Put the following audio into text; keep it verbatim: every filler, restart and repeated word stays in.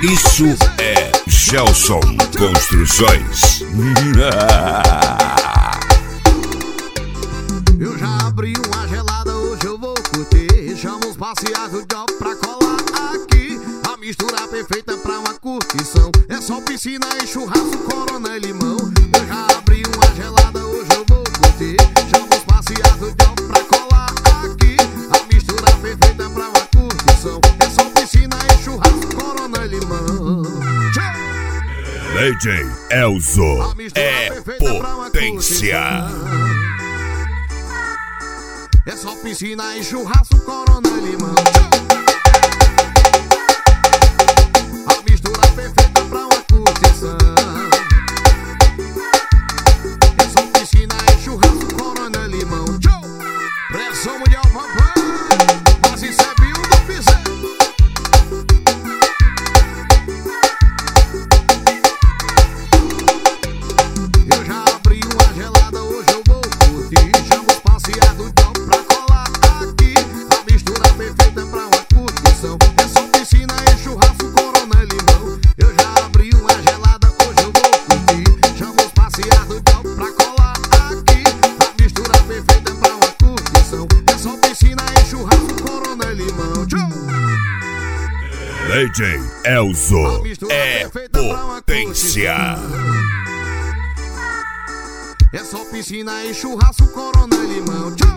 Isso é Gelson Construções. Eu já abri uma gelada, hoje eu vou curtir. Chama os passeados de job pra colar aqui. A mistura perfeita pra uma curtição. É só piscina e churrasco, corona e limão. Eu já abri uma gelada, hoje eu vou curtir. Chama os passeados de job pra colar aqui. A mistura perfeita pra uma curtição. É só piscina e churrasco, corona e limão. D J Elzo é potência. É só piscina e churrasco, corona e limão. A mistura perfeita pra uma curtição. É só piscina e churrasco, corona e limão. Pressão mundial, papai. Mas isso é bio do piseiro. Eu já abri uma gelada, hoje eu vou curtir. Chamo os passeados de job pra colar aqui. A mistura perfeita pra uma curtição. É só piscina e churrasco, corona e limão. Eu já abri uma gelada, hoje eu vou curtir. Chamo os passeados de job pra colar aqui. A mistura perfeita pra uma curtição. É só piscina e churrasco, corona e limão. D J Elzo é potência. É só piscina e churrasco, corona e limão.